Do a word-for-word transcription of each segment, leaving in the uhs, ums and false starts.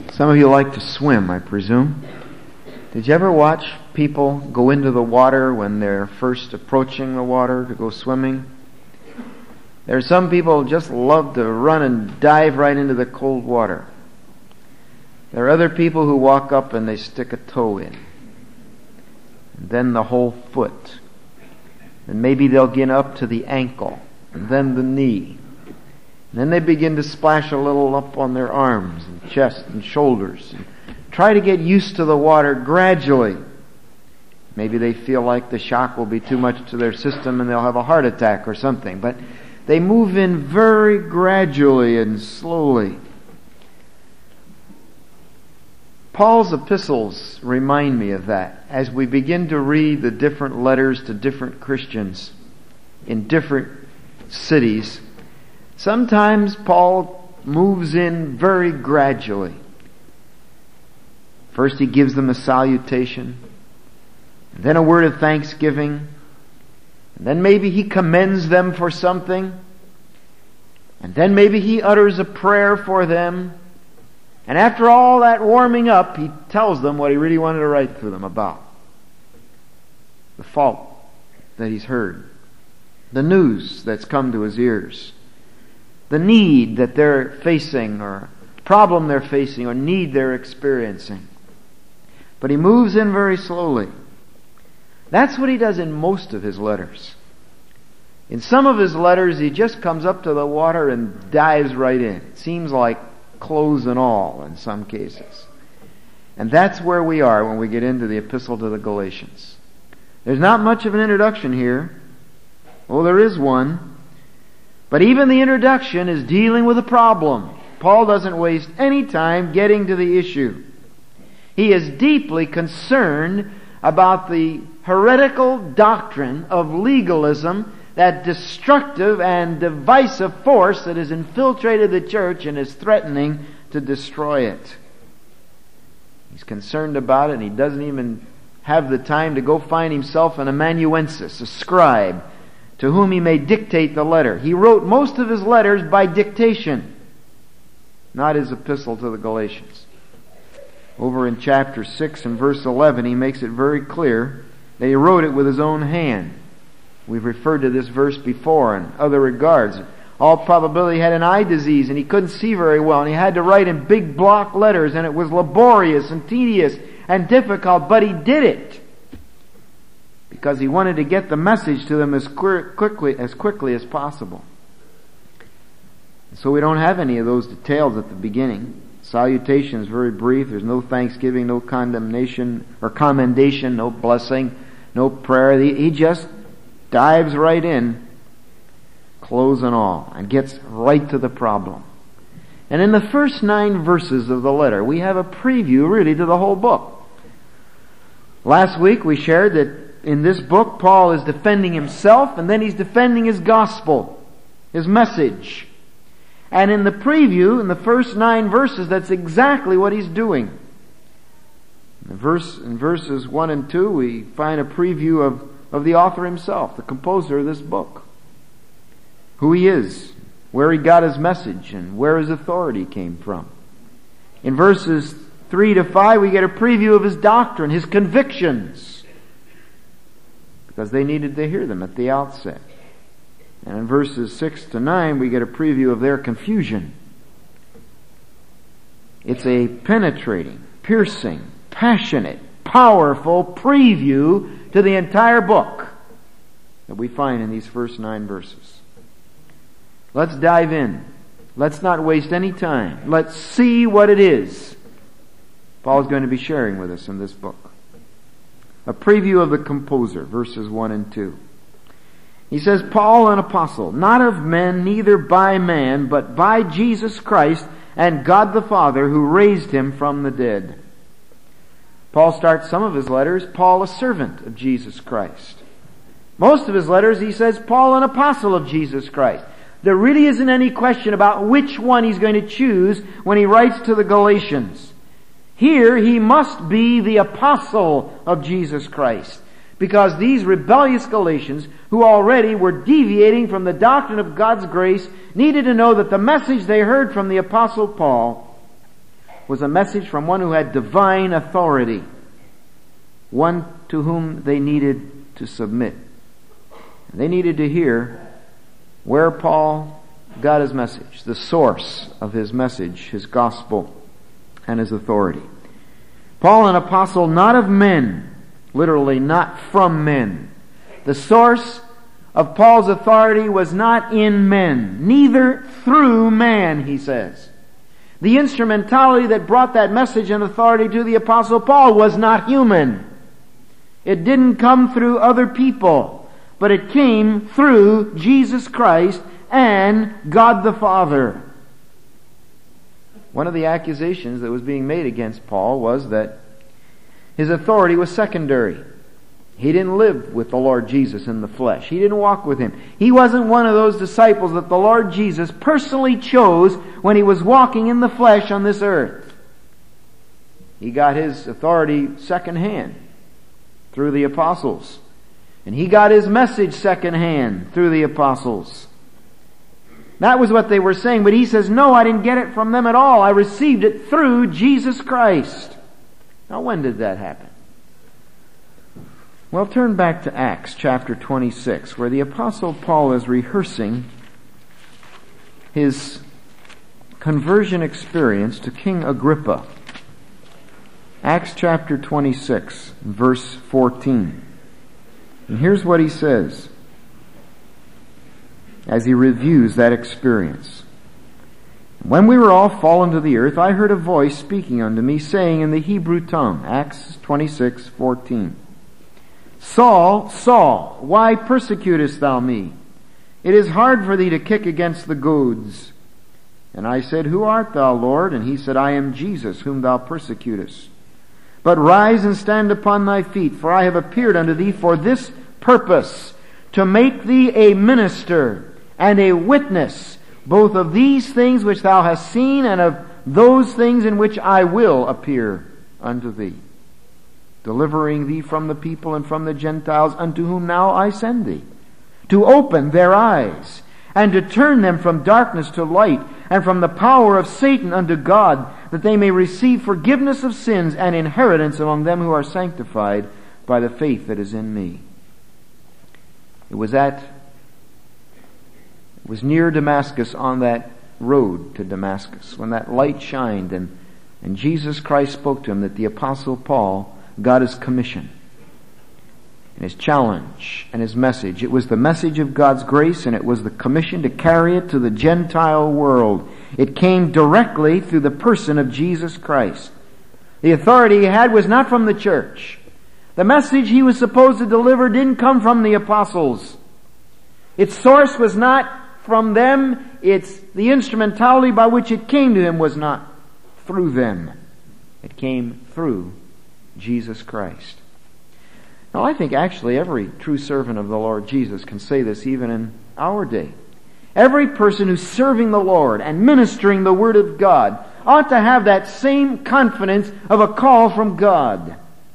Some of you like to swim, I presume. Did you ever watch people go into the water when they're first approaching the water to go swimming? There are some people who just love to run and dive right into the cold water. There are other people who walk up and they stick a toe in. And then the whole foot. And maybe they'll get up to the ankle. And then the knee. And then they begin to splash a little up on their arms and chest and shoulders. And try to get used to the water gradually. Maybe they feel like the shock will be too much to their system and they'll have a heart attack or something. But they move in very gradually and slowly. Paul's epistles remind me of that as we begin to read the different letters to different Christians in different cities. Sometimes Paul moves in very gradually. First he gives them a salutation, and then a word of thanksgiving, and then maybe he commends them for something, and then maybe he utters a prayer for them, and after all that warming up, he tells them what he really wanted to write to them about. The fault that he's heard, the news that's come to his ears, the need that they're facing, or problem they're facing, or need they're experiencing. But he moves in very slowly. That's what he does in most of his letters. In some of his letters, he just comes up to the water and dives right in. It seems like clothes and all in some cases. And that's where we are when we get into the Epistle to the Galatians. There's not much of an introduction here. Oh, there is one. But even the introduction is dealing with a problem. Paul doesn't waste any time getting to the issue. He is deeply concerned about the heretical doctrine of legalism, that destructive and divisive force that has infiltrated the church and is threatening to destroy it. He's concerned about it, and he doesn't even have the time to go find himself an amanuensis, a scribe, to whom he may dictate the letter. He wrote most of his letters by dictation, not his epistle to the Galatians. Over in chapter six and verse eleven, he makes it very clear that he wrote it with his own hand. We've referred to this verse before in other regards. All probability he had an eye disease and he couldn't see very well, and he had to write in big block letters, and it was laborious and tedious and difficult, but he did it because he wanted to get the message to them as quickly as quickly as possible. So we don't have any of those details at the beginning. Salutation is very brief. There's no thanksgiving, no condemnation or commendation, no blessing, no prayer. He, he just dives right in, clothes and all, and gets right to the problem. And in the first nine verses of the letter, we have a preview really to the whole book. Last week we shared that in this book, Paul is defending himself, and then he's defending his gospel, his message. And in the preview, in the first nine verses, that's exactly what he's doing. In, the verse, in verses one and two, we find a preview of, of the author himself, the composer of this book. Who he is, where he got his message, and where his authority came from. In verses three to five, we get a preview of his doctrine, his convictions, because they needed to hear them at the outset. And in verses six to nine, we get a preview of their confusion. It's a penetrating, piercing, passionate, powerful preview to the entire book that we find in these first nine verses. Let's dive in. Let's not waste any time. Let's see what it is Paul is going to be sharing with us in this book. A preview of the composer, verses one and two. He says, Paul, an apostle, not of men, neither by man, but by Jesus Christ and God the Father, who raised him from the dead. Paul starts some of his letters, Paul, a servant of Jesus Christ. Most of his letters, he says, Paul, an apostle of Jesus Christ. There really isn't any question about which one he's going to choose when he writes to the Galatians. Here, he must be the apostle of Jesus Christ, because these rebellious Galatians, who already were deviating from the doctrine of God's grace, needed to know that the message they heard from the apostle Paul was a message from one who had divine authority, one to whom they needed to submit. They needed to hear where Paul got his message, the source of his message, his gospel, and his authority. Paul, an apostle not of men, literally not from men. The source of Paul's authority was not in men, neither through man, he says. The instrumentality that brought that message and authority to the apostle Paul was not human. It didn't come through other people, but it came through Jesus Christ and God the Father. One of the accusations that was being made against Paul was that his authority was secondary. He didn't live with the Lord Jesus in the flesh. He didn't walk with Him. He wasn't one of those disciples that the Lord Jesus personally chose when He was walking in the flesh on this earth. He got His authority secondhand through the apostles. And He got His message secondhand through the apostles. That was what they were saying, but he says, no, I didn't get it from them at all. I received it through Jesus Christ. Now, when did that happen? Well, turn back to Acts chapter twenty-six, where the Apostle Paul is rehearsing his conversion experience to King Agrippa. Acts chapter twenty-six, verse fourteen. And here's what he says as he reviews that experience. When we were all fallen to the earth, I heard a voice speaking unto me, saying in the Hebrew tongue, Acts twenty-six, fourteen, Saul, Saul, why persecutest thou me? It is hard for thee to kick against the goads. And I said, Who art thou, Lord? And he said, I am Jesus, whom thou persecutest. But rise and stand upon thy feet, for I have appeared unto thee for this purpose, to make thee a minister and a witness, both of these things which thou hast seen, and of those things in which I will appear unto thee, delivering thee from the people and from the Gentiles, unto whom now I send thee, to open their eyes, and to turn them from darkness to light, and from the power of Satan unto God, that they may receive forgiveness of sins and inheritance among them who are sanctified by the faith that is in me. It was at, it was near Damascus, on that road to Damascus, when that light shined and, and Jesus Christ spoke to him, that the Apostle Paul got his commission and his challenge and his message. It was the message of God's grace, and it was the commission to carry it to the Gentile world. It came directly through the person of Jesus Christ. The authority he had was not from the church. The message he was supposed to deliver didn't come from the apostles. Its source was not from them. It's the instrumentality by which it came to him was not through them. It came through Jesus Christ. Now, I think actually every true servant of the Lord Jesus can say this even in our day. Every person who's serving the Lord and ministering the Word of God ought to have that same confidence of a call from God.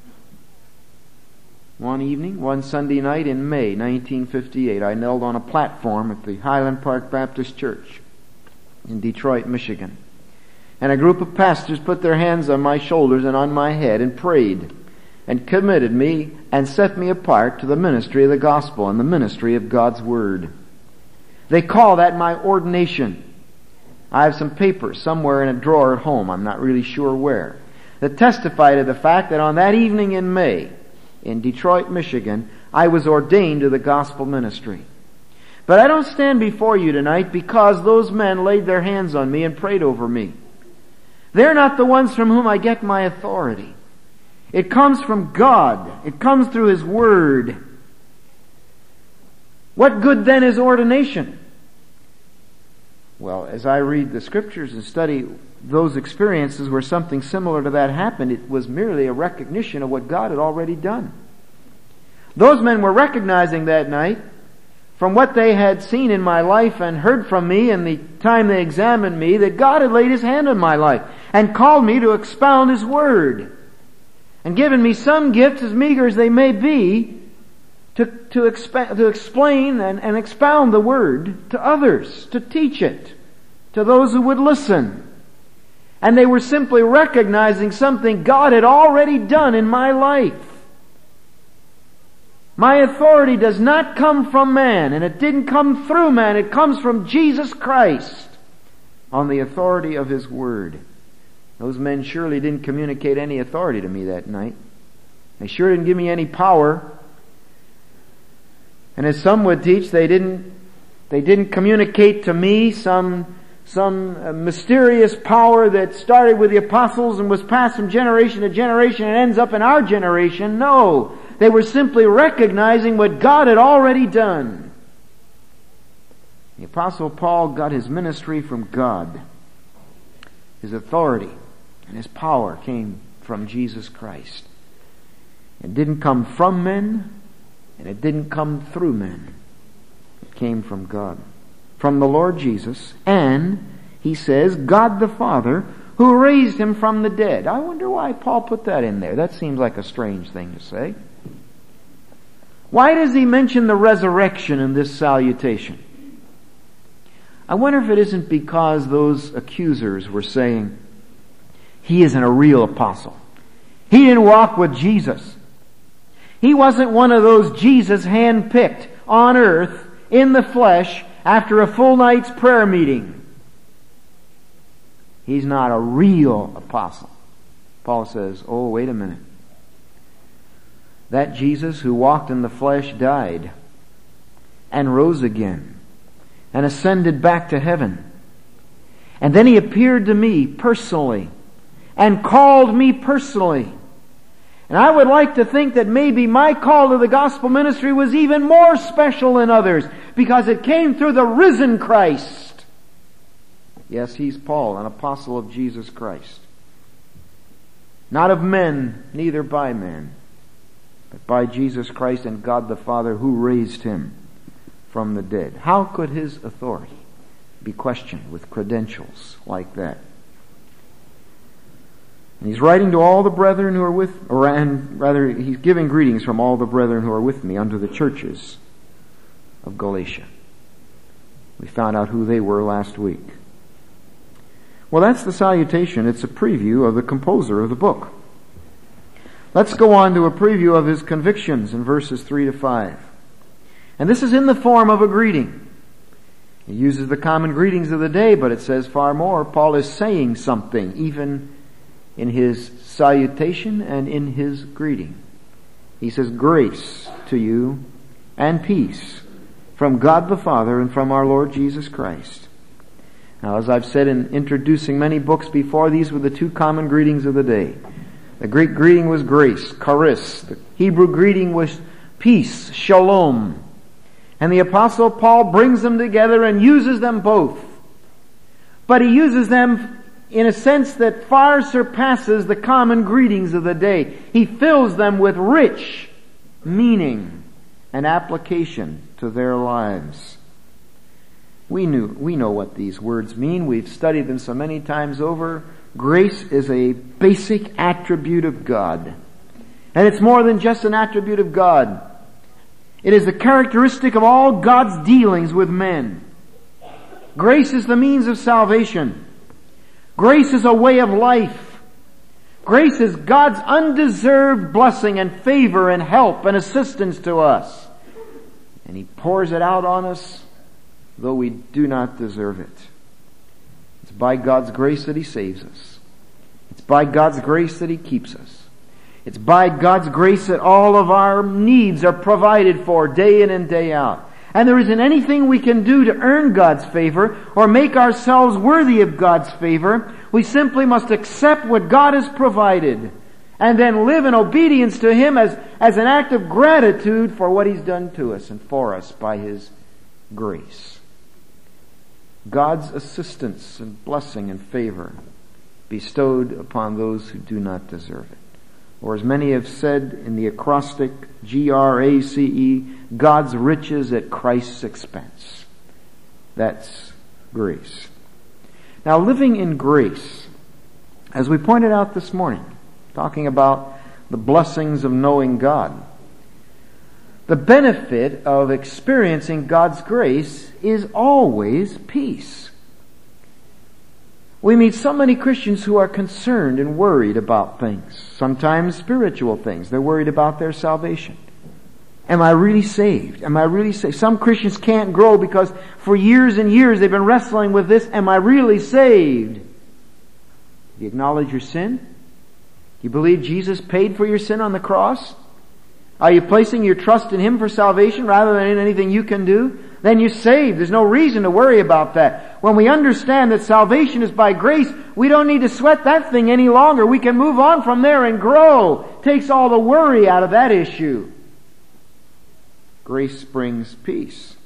One evening, one Sunday night in May nineteen fifty-eight, I knelt on a platform at the Highland Park Baptist Church in Detroit, Michigan. And a group of pastors put their hands on my shoulders and on my head and prayed and committed me and set me apart to the ministry of the gospel and the ministry of God's Word. They call that my ordination. I have some papers somewhere in a drawer at home, I'm not really sure where, that testify to the fact that on that evening in May, in Detroit, Michigan, I was ordained to the gospel ministry. But I don't stand before you tonight because those men laid their hands on me and prayed over me. They're not the ones from whom I get my authority. It comes from God. It comes through His Word. What good then is ordination? Well, as I read the Scriptures and study those experiences where something similar to that happened, it was merely a recognition of what God had already done. Those men were recognizing that night, from what they had seen in my life and heard from me in the time they examined me, that God had laid His hand on my life and called me to expound His Word and given me some gifts, as meager as they may be, to, to, expa- to explain and, and expound the Word to others, to teach it to those who would listen. And they were simply recognizing something God had already done in my life. My authority does not come from man, and it didn't come through man. It comes from Jesus Christ on the authority of His Word. Those men surely didn't communicate any authority to me that night. They sure didn't give me any power. And as some would teach, they didn't, they didn't communicate to me some, some uh, mysterious power that started with the apostles and was passed from generation to generation and ends up in our generation. No. They were simply recognizing what God had already done. The Apostle Paul got his ministry from God. His authority and his power came from Jesus Christ. It didn't come from men, and it didn't come through men. It came from God, from the Lord Jesus, and, he says, God the Father, who raised Him from the dead. I wonder why Paul put that in there. That seems like a strange thing to say. Why does he mention the resurrection in this salutation? I wonder if it isn't because those accusers were saying, he isn't a real apostle. He didn't walk with Jesus. He wasn't one of those Jesus hand-picked on earth in the flesh after a full night's prayer meeting. He's not a real apostle. Paul says, oh, wait a minute. That Jesus who walked in the flesh died and rose again and ascended back to heaven. And then He appeared to me personally and called me personally. And I would like to think that maybe my call to the gospel ministry was even more special than others because it came through the risen Christ. Yes, he's Paul, an apostle of Jesus Christ. Not of men, neither by men, but by Jesus Christ and God the Father who raised Him from the dead. How could His authority be questioned with credentials like that? And he's writing to all the brethren who are with, or and rather, he's giving greetings from all the brethren who are with me unto the churches of Galatia. We found out who they were last week. Well, that's the salutation. It's a preview of the composer of the book. Let's go on to a preview of his convictions in verses three to five. And this is in the form of a greeting. He uses the common greetings of the day, but it says far more. Paul is saying something, even in his salutation and in his greeting. He says, grace to you and peace from God the Father and from our Lord Jesus Christ. Now, as I've said in introducing many books before, these were the two common greetings of the day. The Greek greeting was grace, charis. The Hebrew greeting was peace, shalom. And the Apostle Paul brings them together and uses them both. But he uses them in a sense that far surpasses the common greetings of the day. He fills them with rich meaning and application to their lives. We knew, we know what these words mean. We've studied them so many times over. Grace is a basic attribute of God. And it's more than just an attribute of God. It is a characteristic of all God's dealings with men. Grace is the means of salvation. Grace is a way of life. Grace is God's undeserved blessing and favor and help and assistance to us. And He pours it out on us, though we do not deserve it. It's by God's grace that He saves us. It's by God's grace that He keeps us. It's by God's grace that all of our needs are provided for day in and day out. And there isn't anything we can do to earn God's favor or make ourselves worthy of God's favor. We simply must accept what God has provided and then live in obedience to Him as, as an act of gratitude for what He's done to us and for us by His grace. God's assistance and blessing and favor bestowed upon those who do not deserve it. Or as many have said in the acrostic, G R A C E, God's riches at Christ's expense. That's grace. Now, living in grace, as we pointed out this morning, talking about the blessings of knowing God, the benefit of experiencing God's grace is always peace. We meet so many Christians who are concerned and worried about things, sometimes spiritual things. They're worried about their salvation. Am I really saved? Am I really saved? Some Christians can't grow because for years and years they've been wrestling with this. Am I really saved? Do you acknowledge your sin? Do you believe Jesus paid for your sin on the cross? Are you placing your trust in Him for salvation rather than in anything you can do? Then you're saved. There's no reason to worry about that. When we understand that salvation is by grace, we don't need to sweat that thing any longer. We can move on from there and grow. It takes all the worry out of that issue. Grace brings peace.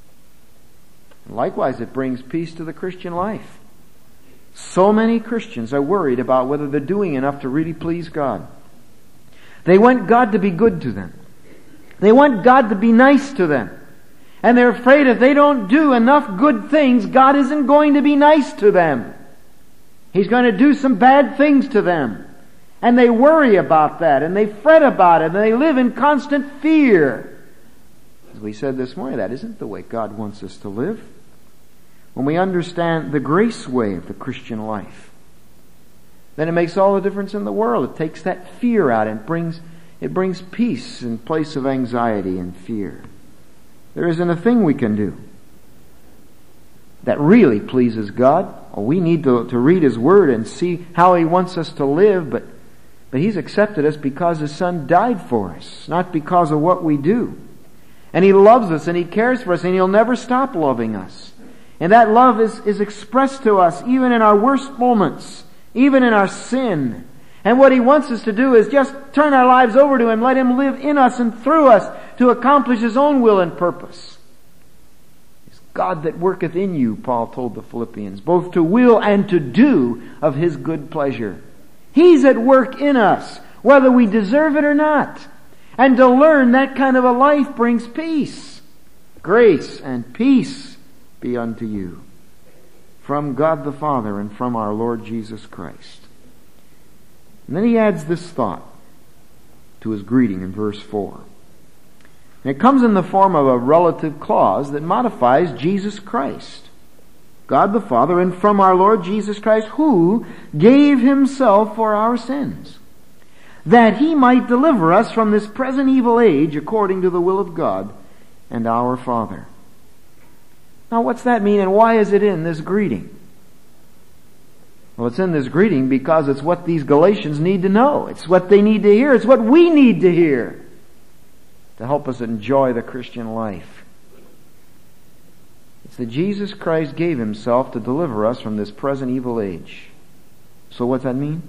And likewise, it brings peace to the Christian life. So many Christians are worried about whether they're doing enough to really please God. They want God to be good to them. They want God to be nice to them. And they're afraid if they don't do enough good things, God isn't going to be nice to them. He's going to do some bad things to them. And they worry about that, and they fret about it, and they live in constant fear. As we said this morning, that isn't the way God wants us to live. When we understand the grace way of the Christian life, then it makes all the difference in the world. It takes that fear out and brings, it brings peace in place of anxiety and fear. There isn't a thing we can do that really pleases God. Oh, we need to, to read His Word and see how He wants us to live, but, but He's accepted us because His Son died for us, not because of what we do. And He loves us and He cares for us and He'll never stop loving us. And that love is, is expressed to us even in our worst moments, even in our sin. And what He wants us to do is just turn our lives over to Him, let Him live in us and through us to accomplish His own will and purpose. It's God that worketh in you, Paul told the Philippians, both to will and to do of His good pleasure. He's at work in us, whether we deserve it or not. And to learn that kind of a life brings peace. Grace and peace be unto you from God the Father and from our Lord Jesus Christ. And then he adds this thought to his greeting in verse four. And it comes in the form of a relative clause that modifies Jesus Christ. God the Father and from our Lord Jesus Christ, who gave Himself for our sins, that He might deliver us from this present evil age according to the will of God and our Father. Now what's that mean and why is it in this greeting? Well, it's in this greeting because it's what these Galatians need to know. It's what they need to hear. It's what we need to hear to help us enjoy the Christian life. It's that Jesus Christ gave Himself to deliver us from this present evil age. So what's that mean?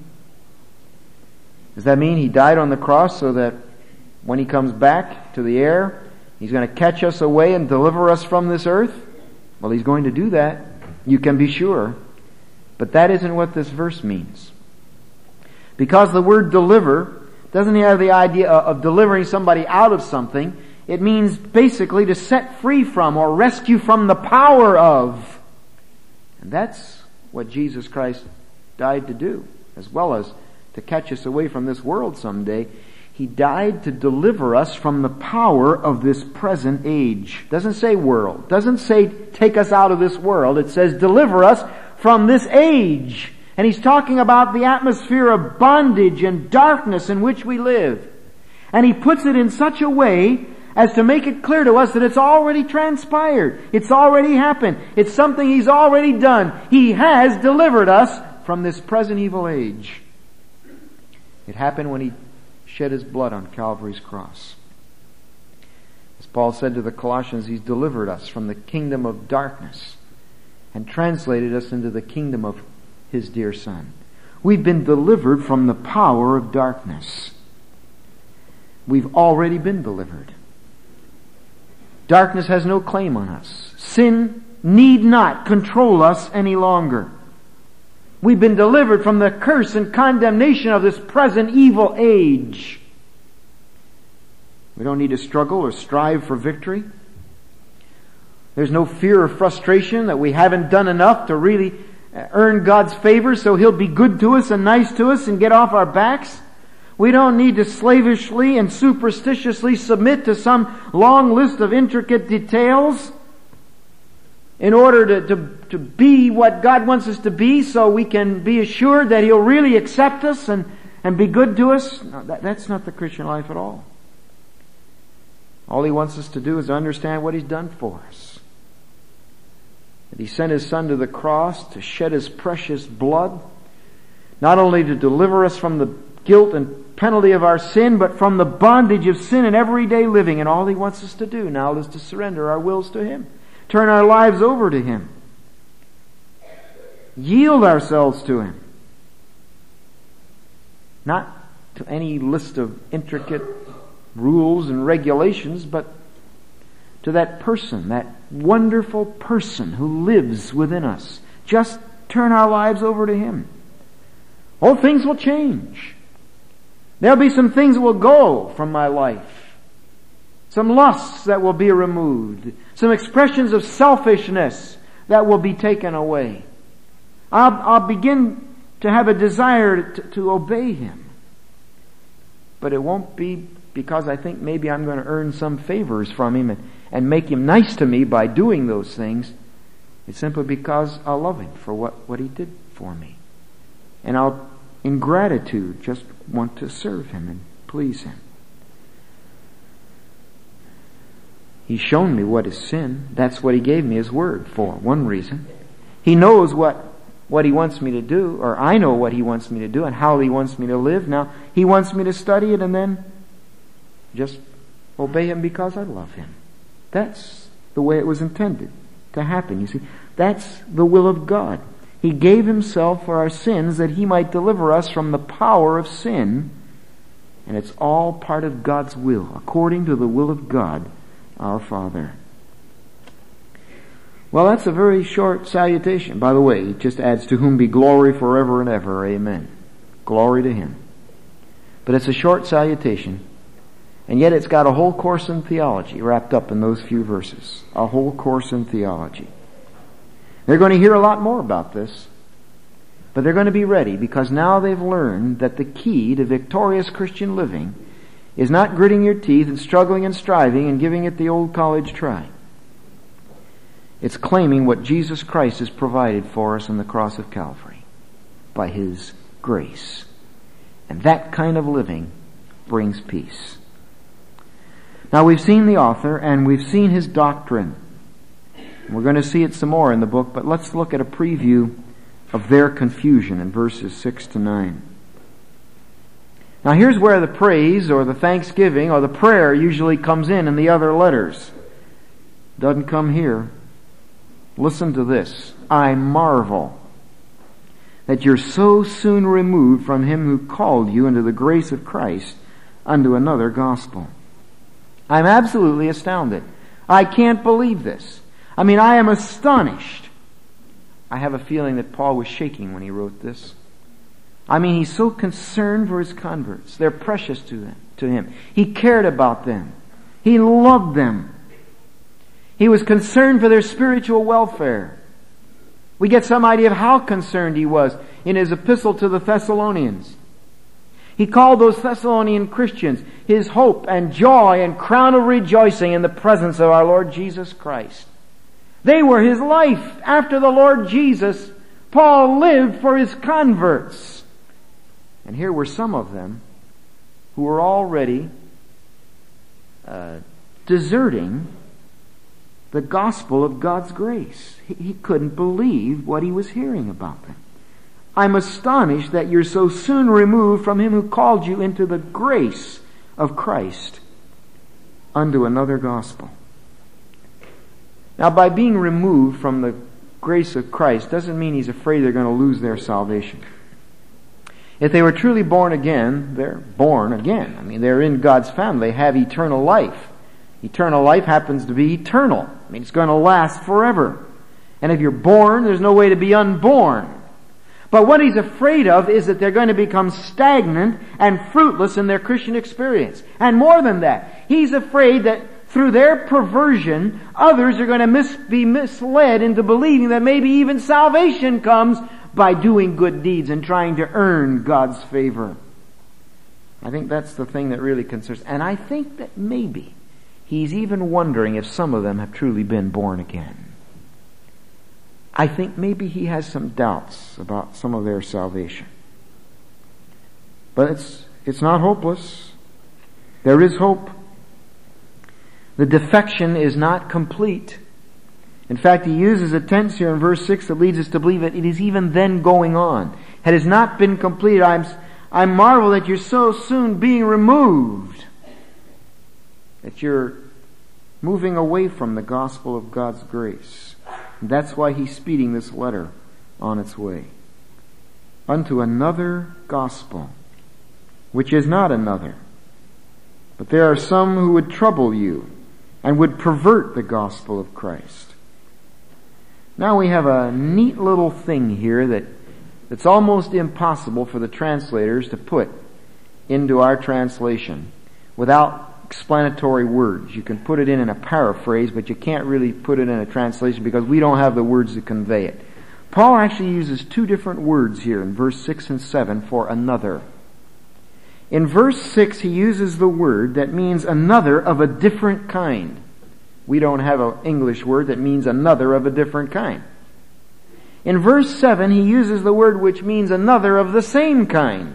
Does that mean He died on the cross so that when He comes back to the air, He's going to catch us away and deliver us from this earth? Well, He's going to do that. You can be sure. But that isn't what this verse means. Because the word deliver doesn't have the idea of delivering somebody out of something. It means basically to set free from or rescue from the power of. And that's what Jesus Christ died to do, as well as to catch us away from this world someday. He died to deliver us from the power of this present age. Doesn't say world. Doesn't say take us out of this world. It says deliver us from this age. And He's talking about the atmosphere of bondage and darkness in which we live. And He puts it in such a way as to make it clear to us that it's already transpired. It's already happened. It's something He's already done. He has delivered us from this present evil age. It happened when He shed His blood on Calvary's cross. As Paul said to the Colossians, He's delivered us from the kingdom of darkness and translated us into the kingdom of His dear Son. We've been delivered from the power of darkness. We've already been delivered. Darkness has no claim on us. Sin need not control us any longer. We've been delivered from the curse and condemnation of this present evil age. We don't need to struggle or strive for victory. There's no fear or frustration that we haven't done enough to really earn God's favor so He'll be good to us and nice to us and get off our backs. We don't need to slavishly and superstitiously submit to some long list of intricate details. in order to, to, to be what God wants us to be so we can be assured that He'll really accept us and, and be good to us. No, that, that's not the Christian life at all. All He wants us to do is to understand what He's done for us. That He sent His Son to the cross to shed His precious blood, not only to deliver us from the guilt and penalty of our sin, but from the bondage of sin in everyday living. And all He wants us to do now is to surrender our wills to Him. Turn our lives over to Him. Yield ourselves to Him. Not to any list of intricate rules and regulations, but to that person, that wonderful person who lives within us. Just turn our lives over to Him. All things will change. There'll be some things that will go from my life. Some lusts that will be removed. Some expressions of selfishness that will be taken away. I'll, I'll begin to have a desire to, to obey Him. But it won't be because I think maybe I'm going to earn some favors from Him and, and make Him nice to me by doing those things. It's simply because I love Him for what, what He did for me. And I'll, in gratitude, just want to serve Him and please Him. He's shown me what is sin. That's what He gave me His Word for, one reason. He knows what, what He wants me to do, or I know what He wants me to do and how He wants me to live. Now, He wants me to study it and then just obey Him because I love Him. That's the way it was intended to happen. You see, that's the will of God. He gave Himself for our sins that He might deliver us from the power of sin. And it's all part of God's will, according to the will of God, our Father. Well, that's a very short salutation. By the way, it just adds, to whom be glory forever and ever. Amen. Glory to Him. But it's a short salutation. And yet it's got a whole course in theology wrapped up in those few verses. A whole course in theology. They're going to hear a lot more about this. But they're going to be ready, because now they've learned that the key to victorious Christian living is not gritting your teeth and struggling and striving and giving it the old college try. It's claiming what Jesus Christ has provided for us on the cross of Calvary by His grace. And that kind of living brings peace. Now, we've seen the author and we've seen his doctrine. We're going to see it some more in the book, but let's look at a preview of their confusion in verses six to nine. Now, here's where the praise or the thanksgiving or the prayer usually comes in in the other letters. Doesn't come here. Listen to this. I marvel that you're so soon removed from Him who called you into the grace of Christ unto another gospel. I'm absolutely astounded. I can't believe this. I mean, I am astonished. I have a feeling that Paul was shaking when he wrote this. I mean, he's so concerned for his converts. They're precious to them, to him. He cared about them. He loved them. He was concerned for their spiritual welfare. We get some idea of how concerned he was in his epistle to the Thessalonians. He called those Thessalonian Christians his hope and joy and crown of rejoicing in the presence of our Lord Jesus Christ. They were his life. After the Lord Jesus, Paul lived for his converts. And here were some of them who were already uh, deserting the gospel of God's grace. He, he couldn't believe what he was hearing about them. I'm astonished that you're so soon removed from Him who called you into the grace of Christ unto another gospel. Now, by being removed from the grace of Christ doesn't mean he's afraid they're going to lose their salvation. If they were truly born again, they're born again. I mean, they're in God's family. They have eternal life. Eternal life happens to be eternal. I mean, it's going to last forever. And if you're born, there's no way to be unborn. But what he's afraid of is that they're going to become stagnant and fruitless in their Christian experience. And more than that, he's afraid that through their perversion, others are going to mis- be misled into believing that maybe even salvation comes by doing good deeds and trying to earn God's favor. I think that's the thing that really concerns. And I think that maybe he's even wondering if some of them have truly been born again. I think maybe he has some doubts about some of their salvation. But it's, it's not hopeless. There is hope. The defection is not complete. In fact, he uses a tense here in verse six that leads us to believe that it is even then going on. It has not been completed. I'm, I marvel that you're so soon being removed, that you're moving away from the gospel of God's grace. And that's why he's speeding this letter on its way. Unto another gospel, which is not another. But there are some who would trouble you and would pervert the gospel of Christ. Now we have a neat little thing here that it's almost impossible for the translators to put into our translation without explanatory words. You can put it in in a paraphrase, but you can't really put it in a translation because we don't have the words to convey it. Paul actually uses two different words here in verse six and seven for another. In verse six, he uses the word that means another of a different kind. We don't have an English word that means another of a different kind. In verse seven, he uses the word which means another of the same kind.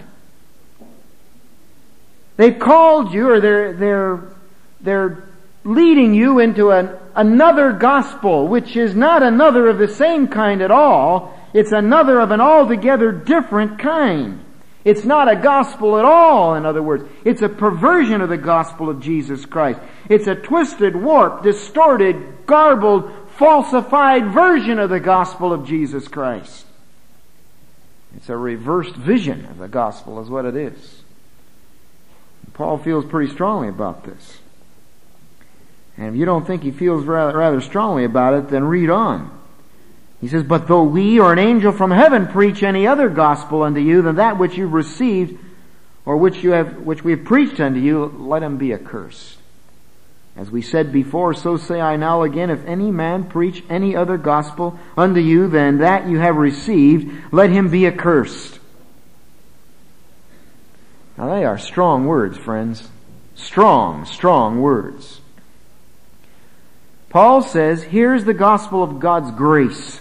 They've called you, or they're, they're, they're leading you into an, another gospel, which is not another of the same kind at all. It's another of an altogether different kind. It's not a gospel at all, in other words. It's a perversion of the gospel of Jesus Christ. It's a twisted, warped, distorted, garbled, falsified version of the gospel of Jesus Christ. It's a reversed vision of the gospel is what it is. Paul feels pretty strongly about this. And if you don't think he feels rather, rather strongly about it, then read on. He says, but though we or an angel from heaven preach any other gospel unto you than that which you've received, or which you have, which we have preached unto you, let him be accursed. As we said before, so say I now again, if any man preach any other gospel unto you than that you have received, let him be accursed. Now they are strong words, friends. Strong, strong words. Paul says, here's the gospel of God's grace.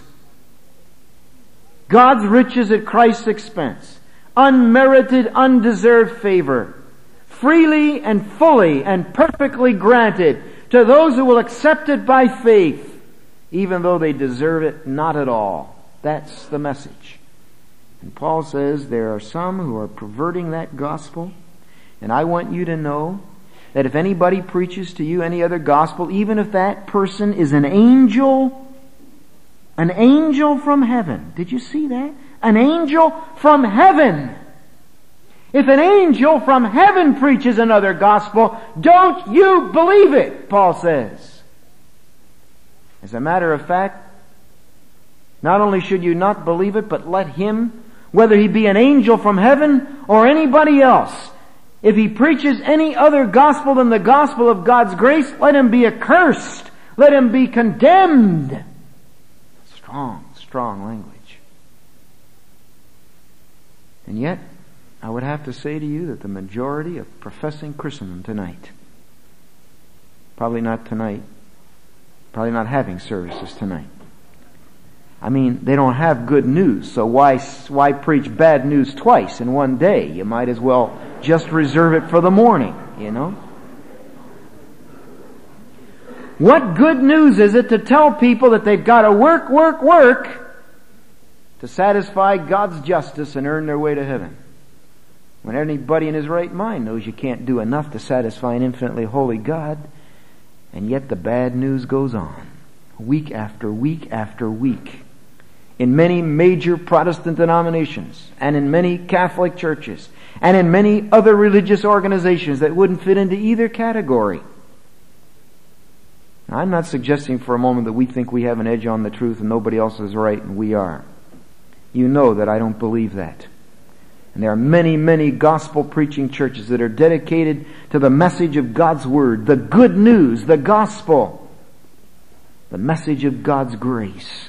God's riches at Christ's expense. Unmerited, undeserved favor. Freely and fully and perfectly granted to those who will accept it by faith, even though they deserve it not at all. That's the message. And Paul says there are some who are perverting that gospel, and I want you to know that if anybody preaches to you any other gospel, even if that person is an angel, an angel from heaven. Did you see that? An angel from heaven. If an angel from heaven preaches another gospel, don't you believe it, Paul says. As a matter of fact, not only should you not believe it, but let him, whether he be an angel from heaven or anybody else, if he preaches any other gospel than the gospel of God's grace, let him be accursed. Let him be condemned. Strong, strong language. And yet, I would have to say to you that the majority of professing Christendom tonight, probably not tonight, probably not having services tonight. I mean, they don't have good news, so why, why preach bad news twice in one day? You might as well just reserve it for the morning, you know? What good news is it to tell people that they've got to work, work, work to satisfy God's justice and earn their way to heaven? When anybody in his right mind knows you can't do enough to satisfy an infinitely holy God, and yet the bad news goes on, week after week after week. In many major Protestant denominations, and in many Catholic churches, and in many other religious organizations that wouldn't fit into either category. Now, I'm not suggesting for a moment that we think we have an edge on the truth and nobody else is right and we are. You know that I don't believe that. And there are many, many gospel preaching churches that are dedicated to the message of God's Word, the good news, the gospel, the message of God's grace.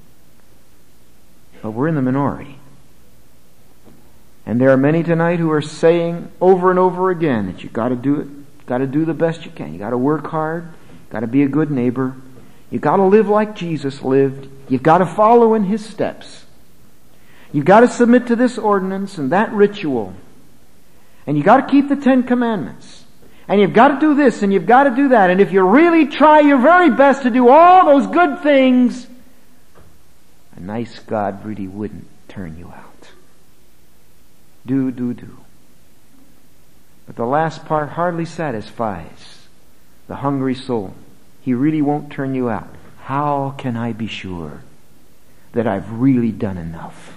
But we're in the minority. And there are many tonight who are saying over and over again that you gotta do it, gotta do the best you can. You gotta work hard, gotta be a good neighbor. You gotta live like Jesus lived. You've got to follow in His steps. You've got to submit to this ordinance and that ritual. And you've got to keep the Ten Commandments. And you've got to do this and you've got to do that. And if you really try your very best to do all those good things, a nice God really wouldn't turn you out. Do, do, do. But the last part hardly satisfies the hungry soul. He really won't turn you out. How can I be sure that I've really done enough?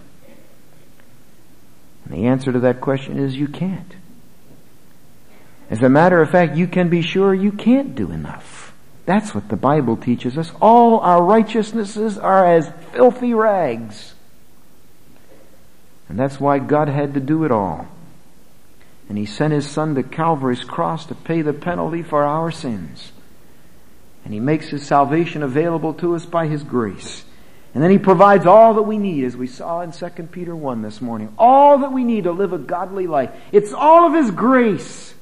And the answer to that question is you can't. As a matter of fact, you can be sure you can't do enough. That's what the Bible teaches us. All our righteousnesses are as filthy rags. And that's why God had to do it all. And He sent His Son to Calvary's cross to pay the penalty for our sins. And He makes His salvation available to us by His grace. And then He provides all that we need, as we saw in Second Peter one this morning. All that we need to live a godly life. It's all of His grace.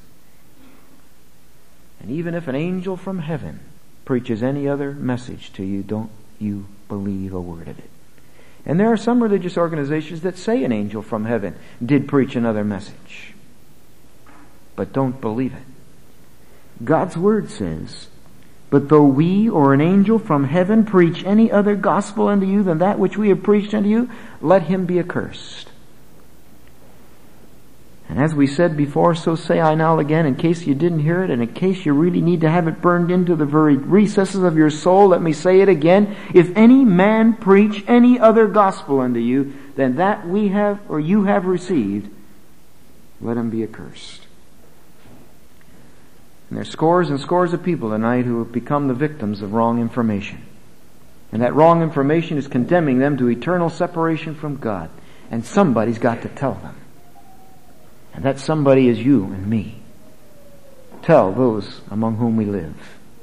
And even if an angel from heaven preaches any other message to you, don't you believe a word of it. And there are some religious organizations that say an angel from heaven did preach another message. But don't believe it. God's Word says, "But though we or an angel from heaven preach any other gospel unto you than that which we have preached unto you, let him be accursed." And as we said before, so say I now again, in case you didn't hear it, and in case you really need to have it burned into the very recesses of your soul, let me say it again. If any man preach any other gospel unto you than that we have or you have received, let him be accursed. And there's scores and scores of people tonight who have become the victims of wrong information. And that wrong information is condemning them to eternal separation from God. And somebody's got to tell them. And that somebody is you and me. Tell those among whom we live.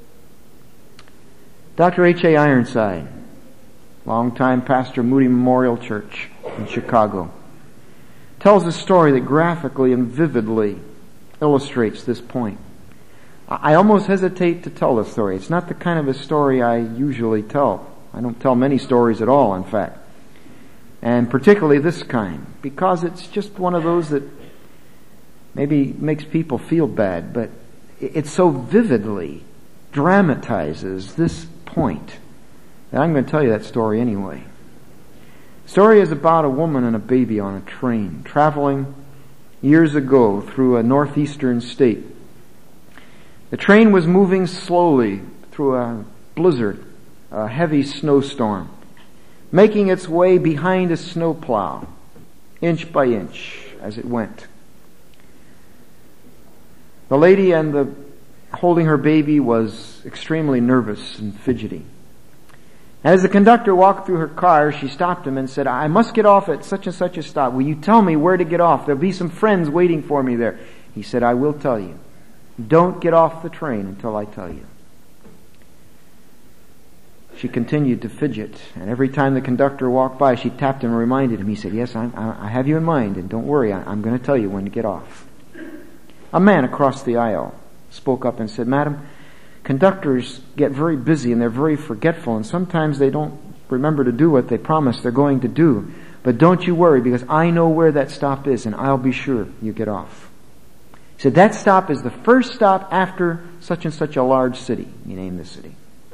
Doctor H A Ironside, longtime pastor, Moody Memorial Church in Chicago, tells a story that graphically and vividly illustrates this point. I almost hesitate to tell this story. It's not the kind of a story I usually tell. I don't tell many stories at all, in fact. And particularly this kind, because it's just one of those that maybe makes people feel bad, but it so vividly dramatizes this point that I'm going to tell you that story anyway. The story is about a woman and a baby on a train traveling years ago through a northeastern state. The train was moving slowly through a blizzard, a heavy snowstorm, making its way behind a snowplow, inch by inch as it went. The lady and the holding her baby was extremely nervous and fidgety. As the conductor walked through her car, she stopped him and said, "I must get off at such and such a stop. Will you tell me where to get off? There'll be some friends waiting for me there." He said, "I will tell you. Don't get off the train until I tell you." She continued to fidget, and every time the conductor walked by, she tapped him and reminded him. He said, "Yes, I, I have you in mind, and don't worry, I, I'm going to tell you when to get off." A man across the aisle spoke up and said, "Madam, conductors get very busy and they're very forgetful, and sometimes they don't remember to do what they promise they're going to do. But don't you worry, because I know where that stop is, and I'll be sure you get off." He said, "That stop is the first stop after such and such a large city." He named the city.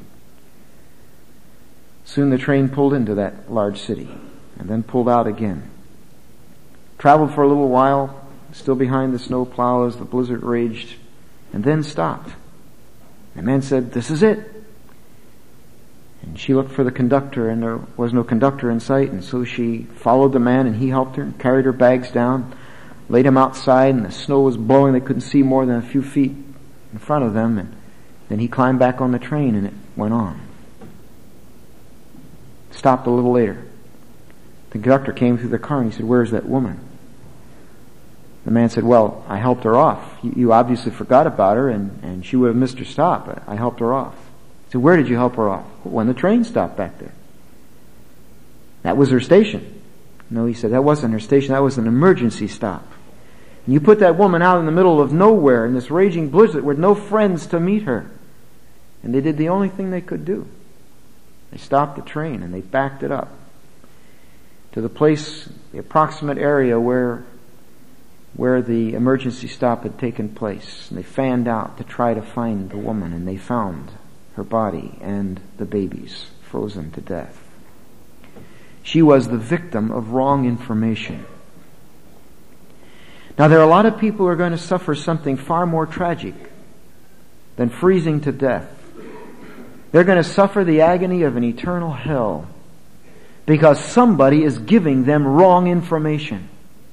Soon the train pulled into that large city and then pulled out again. Traveled for a little while, still behind the snow plow as the blizzard raged, and then stopped. The man said, "This is it." And she looked for the conductor, and there was no conductor in sight, and so she followed the man, and he helped her and carried her bags down, laid them outside, and the snow was blowing. They couldn't see more than a few feet in front of them, and then he climbed back on the train, and it went on. Stopped a little later. The conductor came through the car, and he said, "Where's that woman?" The man said, "Well, I helped her off. You, you obviously forgot about her, and, and she would have missed her stop, but I helped her off." He said, "Where did you help her off?" "When the train stopped back there." "That was her station." "No," he said, "that wasn't her station. That was an emergency stop. And you put that woman out in the middle of nowhere in this raging blizzard with no friends to meet her. And they did the only thing they could do. They stopped the train and they backed it up to the place, the approximate area where where the emergency stop had taken place. And they fanned out to try to find the woman, and they found her body and the babies frozen to death. She was the victim of wrong information. Now there are a lot of people who are going to suffer something far more tragic than freezing to death. They're going to suffer the agony of an eternal hell because somebody is giving them wrong information.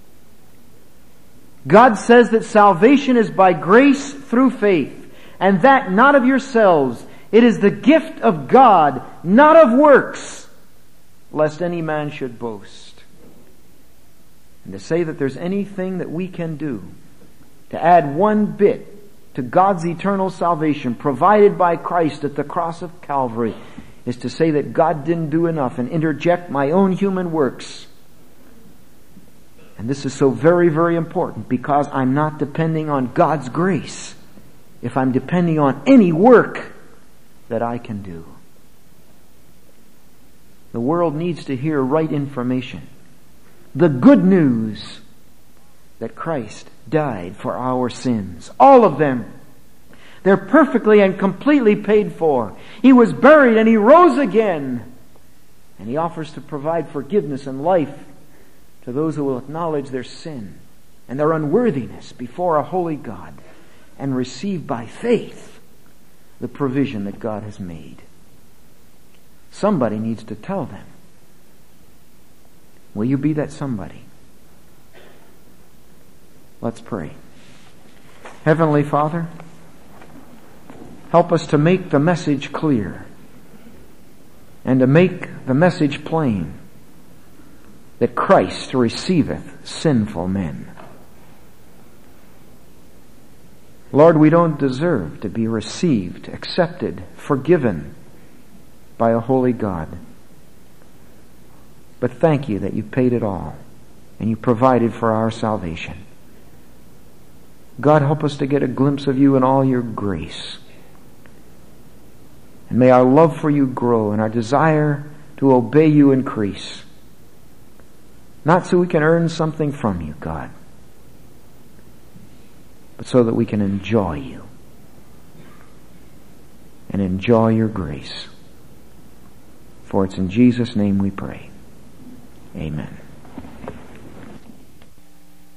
God says that salvation is by grace through faith, and that not of yourselves. It is the gift of God, not of works, lest any man should boast. And to say that there's anything that we can do to add one bit to God's eternal salvation provided by Christ at the cross of Calvary is to say that God didn't do enough and interject my own human works. And this is so very, very important because I'm not depending on God's grace if I'm depending on any work that I can do. The world needs to hear right information. The good news that Christ died for our sins. All of them. They're perfectly and completely paid for. He was buried and He rose again. And He offers to provide forgiveness and life to those who will acknowledge their sin and their unworthiness before a holy God and receive by faith the provision that God has made. Somebody needs to tell them. Will you be that somebody? Let's pray. Heavenly Father, help us to make the message clear and to make the message plain that Christ receiveth sinful men. Lord, we don't deserve to be received, accepted, forgiven by a holy God. But thank you that you paid it all and you provided for our salvation. God, help us to get a glimpse of you in all your grace. And may our love for you grow and our desire to obey you increase. Not so we can earn something from you, God, but so that we can enjoy you and enjoy your grace. For it's in Jesus' name we pray. Amen.